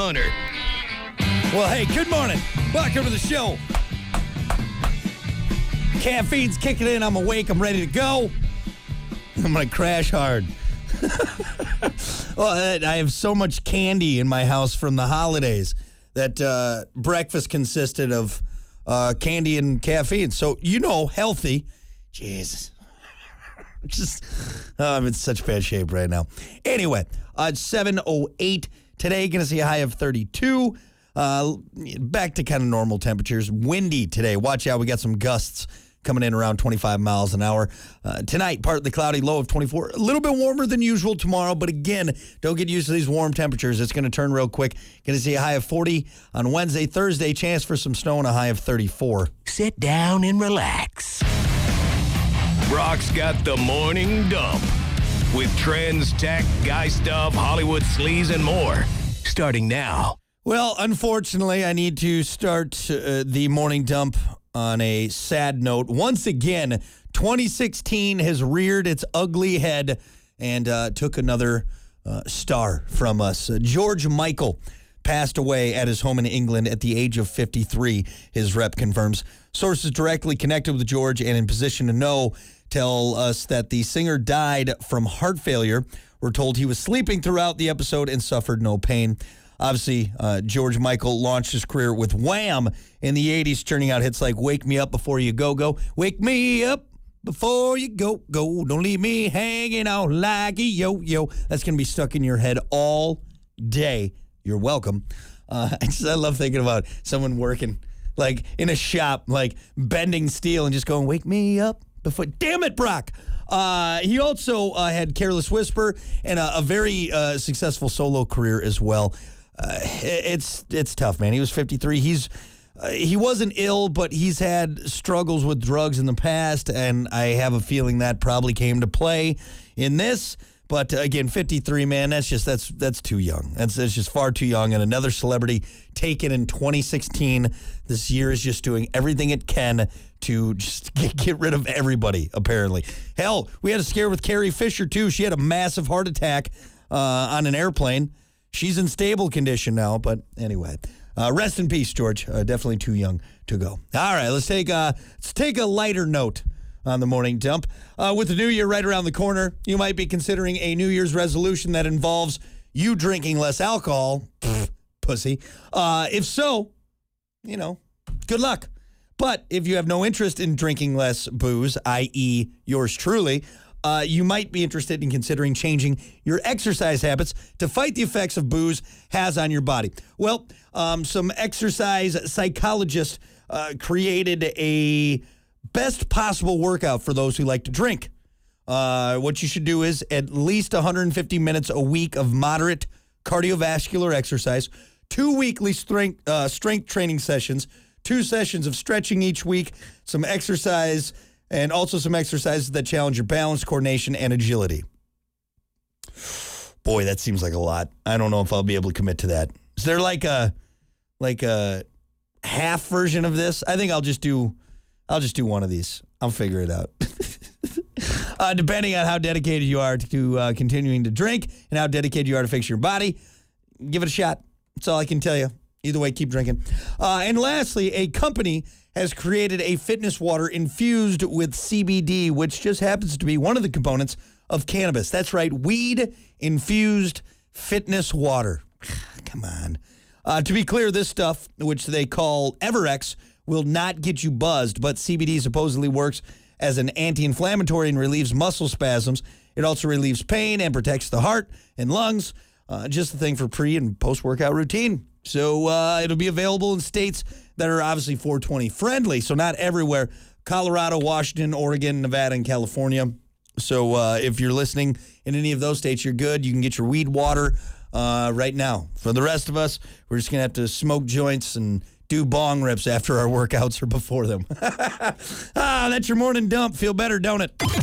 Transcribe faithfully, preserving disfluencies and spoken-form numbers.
Hunter. Well, hey, good morning. Welcome to the show. Caffeine's kicking in. I'm awake. I'm ready to go. I'm going to crash hard. Well, I have so much candy in my house from the holidays that uh, breakfast consisted of uh, candy and caffeine. So, you know, healthy. Jesus. Just, oh, I'm in such bad shape right now. Anyway, uh, it's seven oh eight today. Going to see a high of thirty-two. Uh, back to kind of normal temperatures. Windy today. Watch out. We got some gusts coming in around twenty-five miles an hour. Uh, tonight, partly cloudy, low of twenty-four. A little bit warmer than usual tomorrow, but again, don't get used to these warm temperatures. It's going to turn real quick. Going to see a high of forty on Wednesday, Thursday. Chance for some snow and a high of thirty-four. Sit down and relax. Brock's got the morning dump with trends, tech, guy stuff, Hollywood sleaze, and more. Starting now. Well, unfortunately, I need to start uh, the morning dump on a sad note. Once again, twenty sixteen has reared its ugly head and uh, took another uh, star from us. Uh, George Michael passed away at his home in England at the age of fifty-three, his rep confirms. Sources directly connected with George and in position to know tell us that the singer died from heart failure. We're told he was sleeping throughout the episode and suffered no pain. Obviously, uh, George Michael launched his career with Wham! In the eighties, churning out hits like Wake Me Up Before You Go Go. Wake me up before you go go. Don't leave me hanging out like a yo-yo. That's going to be stuck in your head all day. You're welcome. Uh, I, just, I love thinking about someone working like in a shop, like bending steel and just going, wake me up before. Damn it, Brock. Uh, he also uh, had Careless Whisper and a, a very uh, successful solo career as well. Uh, it's it's tough, man. He was fifty-three. He's uh, he wasn't ill, but he's had struggles with drugs in the past, and I have a feeling that probably came to play in this. But uh, again, fifty-three, man, that's just that's that's too young. That's that's just far too young. And another celebrity taken in twenty sixteen. This year is just doing everything it can to just get, get rid of everybody. Apparently, hell, we had a scare with Carrie Fisher too. She had a massive heart attack uh, on an airplane. She's in stable condition now, but anyway, uh, rest in peace, George. Uh, definitely too young to go. All right, let's take a, let's take a lighter note on the morning dump. Uh, with the new year right around the corner, you might be considering a New Year's resolution that involves you drinking less alcohol. Pfft, pussy. Uh, if so, you know, good luck. But if you have no interest in drinking less booze, that is yours truly, Uh, you might be interested in considering changing your exercise habits to fight the effects of booze has on your body. Well, um, some exercise psychologists uh, created a best possible workout for those who like to drink. Uh, what you should do is at least one hundred fifty minutes a week of moderate cardiovascular exercise, two weekly strength, uh, strength training sessions, two sessions of stretching each week, some exercise, and also some exercises that challenge your balance, coordination, and agility. Boy, that seems like a lot. I don't know if I'll be able to commit to that. Is there like a like a half version of this? I think I'll just do I'll just do one of these. I'll figure it out. uh, depending on how dedicated you are to uh, continuing to drink and how dedicated you are to fix your body, give it a shot. That's all I can tell you. Either way, keep drinking. Uh, and lastly, a company has created a fitness water infused with C B D, which just happens to be one of the components of cannabis. That's right, weed-infused fitness water. Come on. Uh, to be clear, this stuff, which they call Everex, will not get you buzzed, but C B D supposedly works as an anti-inflammatory and relieves muscle spasms. It also relieves pain and protects the heart and lungs. Uh, just the thing for pre- and post-workout routine. So uh, it'll be available in states that are obviously four twenty friendly, so not everywhere. Colorado, Washington, Oregon, Nevada, and California. So uh, if you're listening in any of those states, you're good. You can get your weed water uh, right now. For the rest of us, we're just going to have to smoke joints and do bong rips after our workouts or before them. ah, that's your morning dump. Feel better, don't it?